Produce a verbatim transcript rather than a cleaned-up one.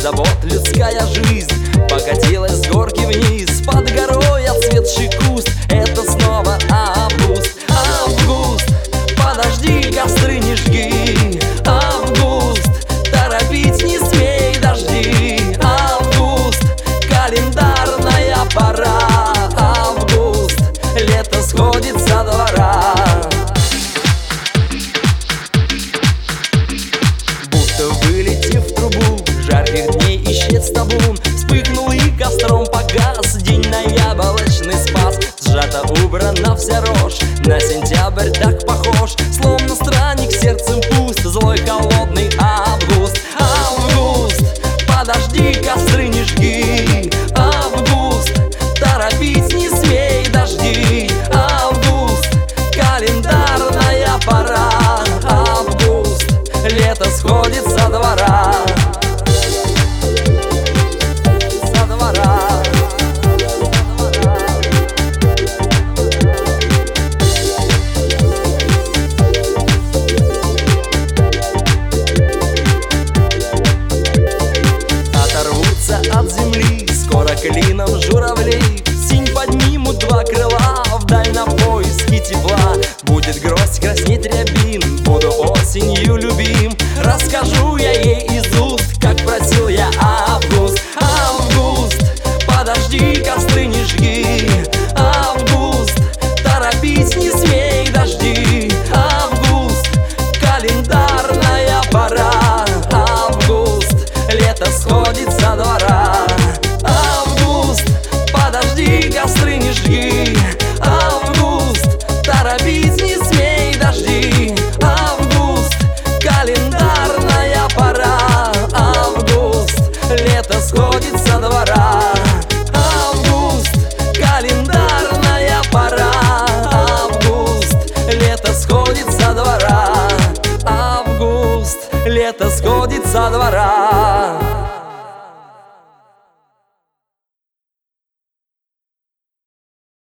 забот людская жизнь покатилась с горки вниз. Под горой отцветший куст — это снова август. Август, подожди, костры не жги. Август, торопить не смей, дожди. Август, календарная пора. Август, лето сходит со двора. Будто вылетев в трубу жарких дней исчез табун. Вспыхнул и костром погас день на яблочный спас. Сжато убрана вся рожь, на сентябрь так похож. Словно странник сердцем пуст, злой холодный август. Август, подожди, костры не жги. Август, торопить не смей, дожди. Август, календарная пора. Август, лето сходит со двора. От земли скоро клином журавлей синь поднимут два крыла вдаль на поиски тепла. Будет гроздь, краснеть рябин, буду осенью любим. Расскажу я ей из уст, как просил я август. Август, подожди, костры не жги. Август, торопить не смей, дожди. Август, календарная пора. Август, лето сходит со двора. Август, подожди, костры не жги. Август, торопить не смей, дожди. Август, календарная пора. Август, лето сходит со двора. Август, календарная пора. Август, лето сходит со двора. Август, лето сходит со двора.